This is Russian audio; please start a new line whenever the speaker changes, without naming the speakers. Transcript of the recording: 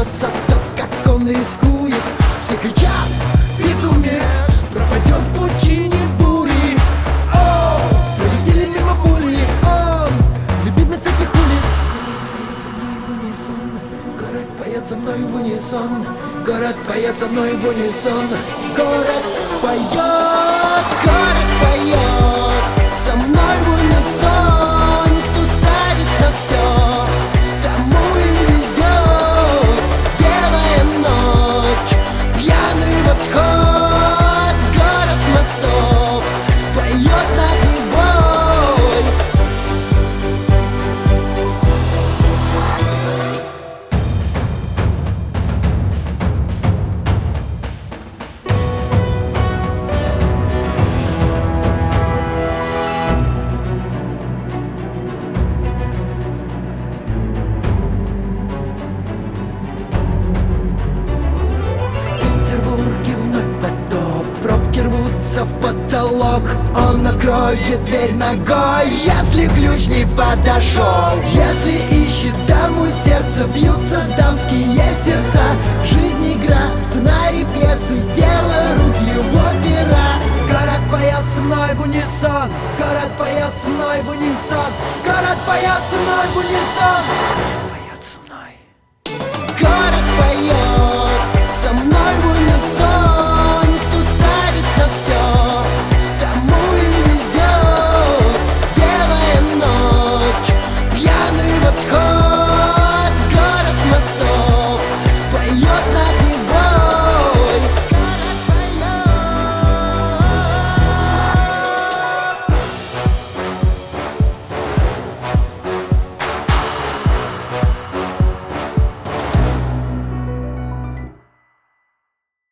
смеется то, как он рискует. Все кричат: безумец, пропадет в пучине бури. О, пролетели мимо пули, он любимец этих улиц. Город поет со мной в унисон, город поет со мной в унисон, город поет, город поет со мной в унисон. Кто ставит на все, тому и везет. Белая ночь, пьяный восход, город мостов поет над небой. Пробки рвутся в потолок, он откроет дверь ногой, если ключ не подошел. Если ищет даму сердца, бьются дамские сердца. Жизнь игра, сценарий пьесы, дело рук его пера. Город поет со мной в унисон, город поет со мной в унисон, город поет со мной в унисон.